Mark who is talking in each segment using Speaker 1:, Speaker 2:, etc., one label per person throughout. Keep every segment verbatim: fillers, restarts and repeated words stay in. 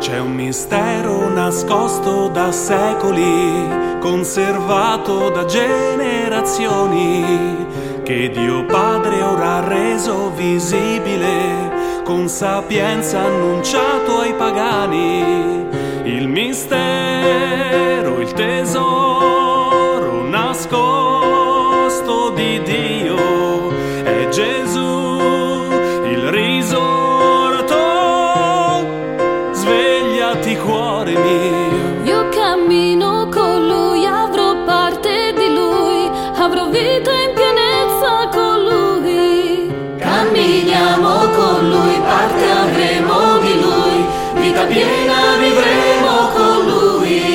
Speaker 1: C'è un mistero nascosto da secoli, conservato da generazioni, che Dio Padre ora ha reso visibile, con sapienza annunciato ai pagani. Il mistero, il tesoro nascosto di Dio è Gesù, il risorto. Svegliati cuore mio,
Speaker 2: io cammino con Lui, avrò parte di Lui, avrò vita in pienezza con Lui.
Speaker 3: Camminiamo con Lui, parte avremo di Lui, vita piena vivremo con Lui.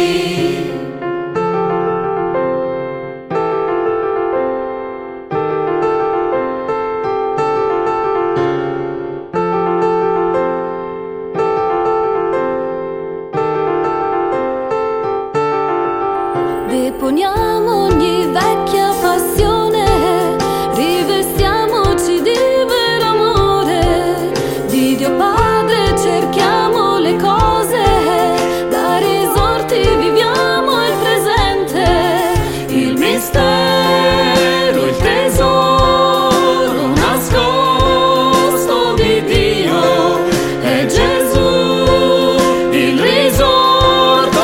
Speaker 2: Deponiamo ogni vecchia passione, rivestiamoci di vero amore, di Dio Padre cerchiamo le cose, da risorti viviamo il presente.
Speaker 3: Il mistero, il tesoro nascosto di Dio è Gesù, il risorto.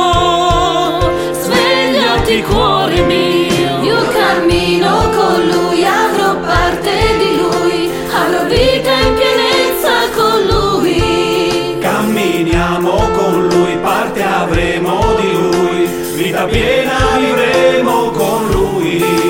Speaker 3: Cuore mio,
Speaker 2: io cammino con Lui, avrò parte di Lui, avrò vita in pienezza con Lui.
Speaker 1: Camminiamo con Lui, parte avremo di Lui, vita piena vivremo con Lui.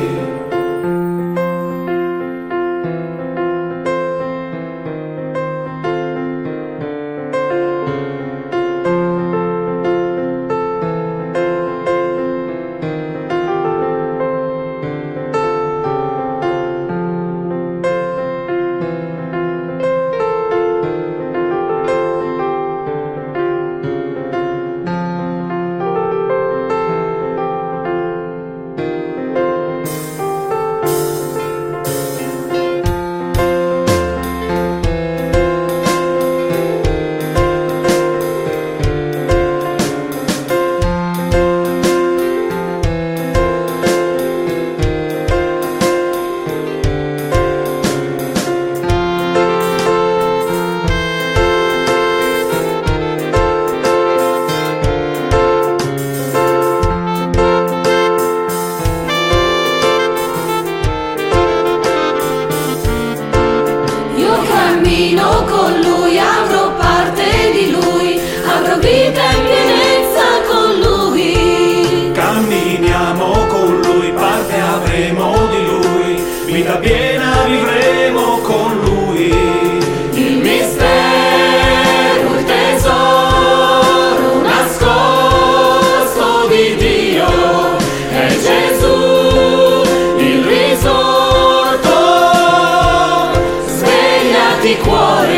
Speaker 2: Cammino con Lui, avrò parte di Lui, avrò vita in pienezza con Lui.
Speaker 1: Camminiamo con Lui, parte avremo di Lui, vita piena vivremo con Lui.
Speaker 3: Il mistero, il tesoro nascosto di Dio è Gesù, il risorto. Svegliati cuore